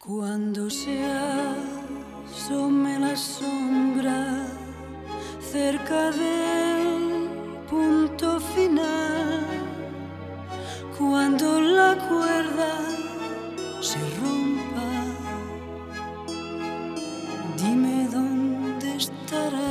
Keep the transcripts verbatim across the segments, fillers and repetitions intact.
Cuando se asome la sombra cerca del punto final, cuando la cuerda se rompa, dime dónde estarás.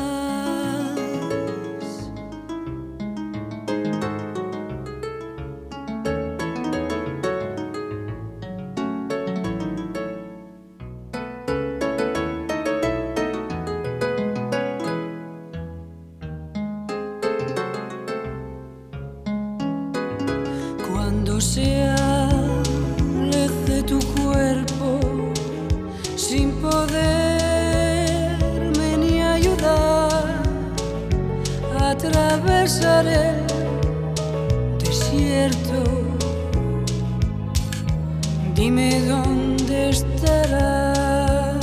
Cuando se aleje tu cuerpo sin poderme ni ayudar a atravesar el desierto, dime dónde estarás.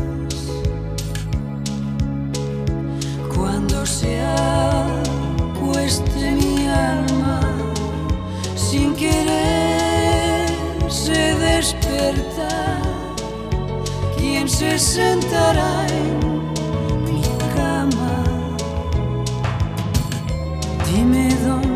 Cuando se acueste mi alma sin quererse despertar, ¿quién se sentará en mi cama? Dime dónde.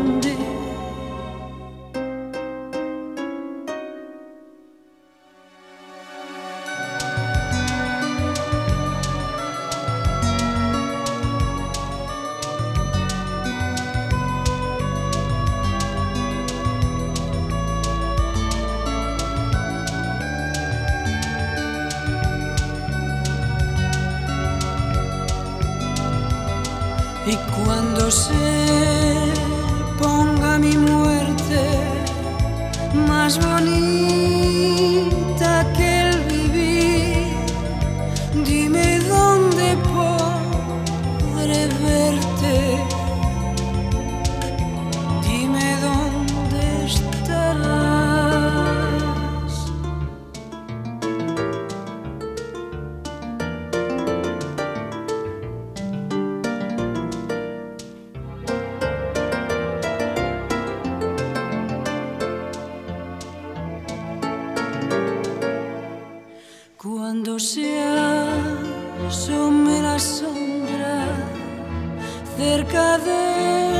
Y cuando se ponga mi muerte más bonita que el vivir, dime dónde podré verte, dime dónde estarás. Cuando se asome la sombra cerca de